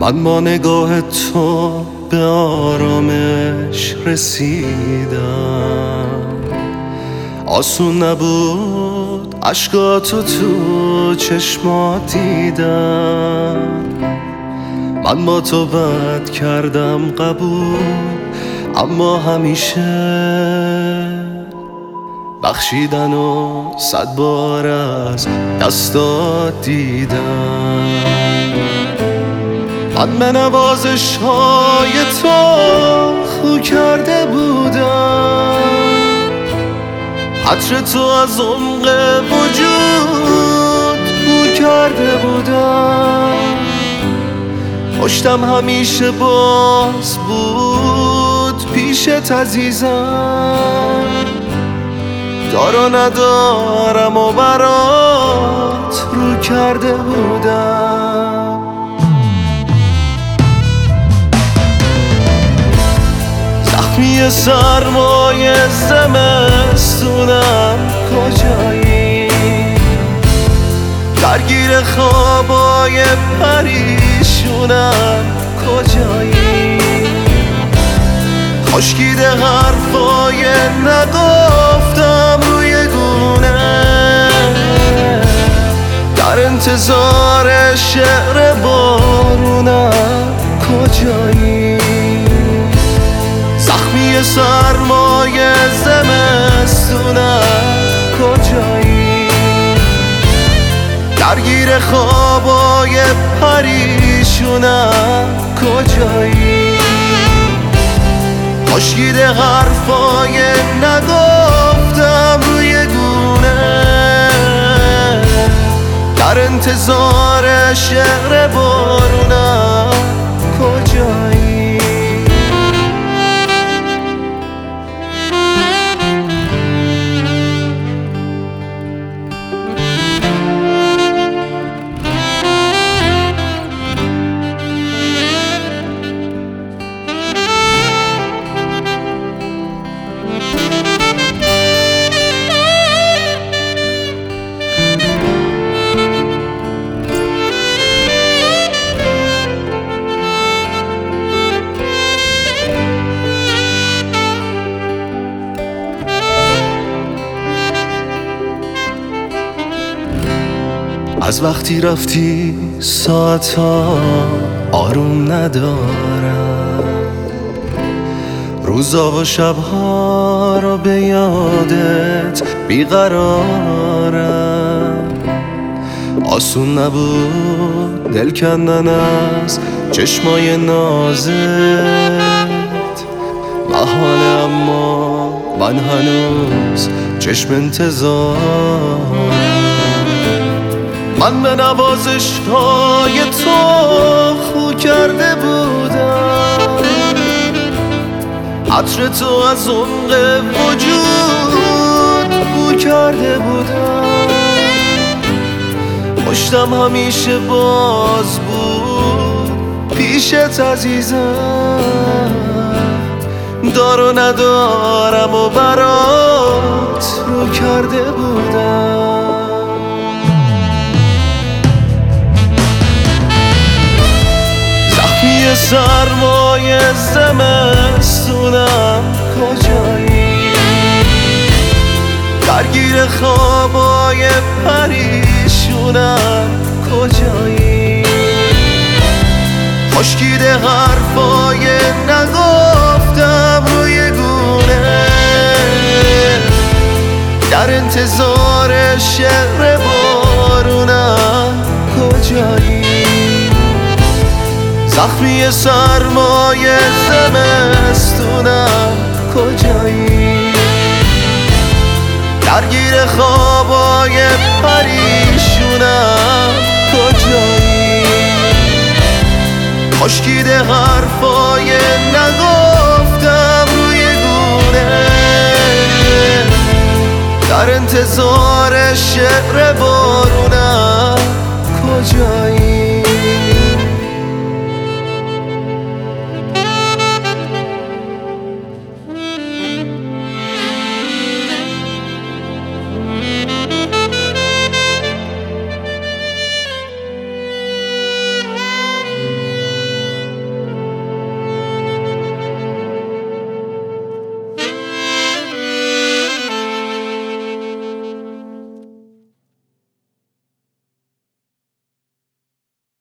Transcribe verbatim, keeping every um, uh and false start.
من با نگاه تو به آرامش رسیدم. آسون نبود اشکاتو تو چشمات دیدم. من با تو بد کردم قبول، اما همیشه بخشیدن و صد بار از دستات دیدم. من به نوازش های تو خو کرده بودم، عطر تو از عمق وجود بو کرده بودم. پشتم همیشه باز بود پیشت عزیزم. دار و ندارم و برات رو کرده بودم. زخمی سرمای زمستونم کجایی؟ درگیر خوابای پریشونم کجایی؟ خشکیده حرفای نگفتم روی گونه، در انتظار شعر بارونم کجایی؟ زخمی سرمای زمستونم کجایی؟ درگیر خوابای پریشونم کجایی؟ خشکیده حرفای نگفتم روی گونه، در انتظار شعر بارونم کجایی؟ از وقتی رفتی ساعت ها آروم ندارم، روزا و شبها رو به یادت بیقرارم. آسون نبود دل کندن از چشمای نازت، محاله اما من هنوز چشم انتظارم. من به نوازش های تو خو کرده بودم، عطر تو از عمق وجود بو کرده بودم. پشتم همیشه باز بود پیشت عزیزم. دار و ندارم و برات رو کرده بودم. زخمی سرمای زمستونم کجایی؟ درگیر خوابای پریشونم کجایی؟ خشکیده حرفای نگفتم روی گونه، در انتظار شعر بارونم کجایی؟ زخمی سرمای زمستونم کجایی؟ درگیر خوابای پریشونم کجایی؟ خشکیده حرفای نگفتم روی گونه، در انتظار شعر بارونم کجایی؟